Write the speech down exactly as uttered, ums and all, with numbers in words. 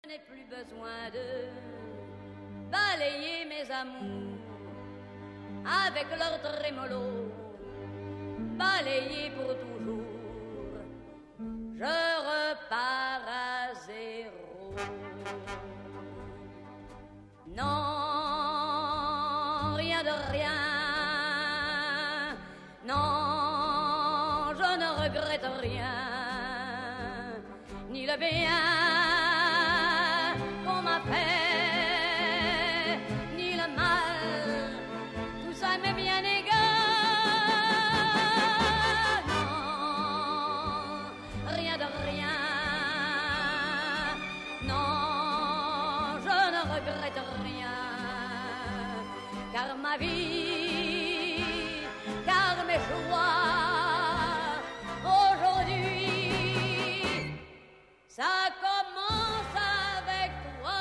Je n'ai plus besoin de balayer mes amours avec leur trémolo, balayer pour toujours. Je repars à zéro. Non, rien de rien. Non, je ne regrette rien, ni le bien qu'on m'a fait, ni le mal, tout ça m'est bien égal. Non, rien de rien. Non, je ne regrette rien, car ma vie, car mes choix, aujourd'hui, ça commence avec toi.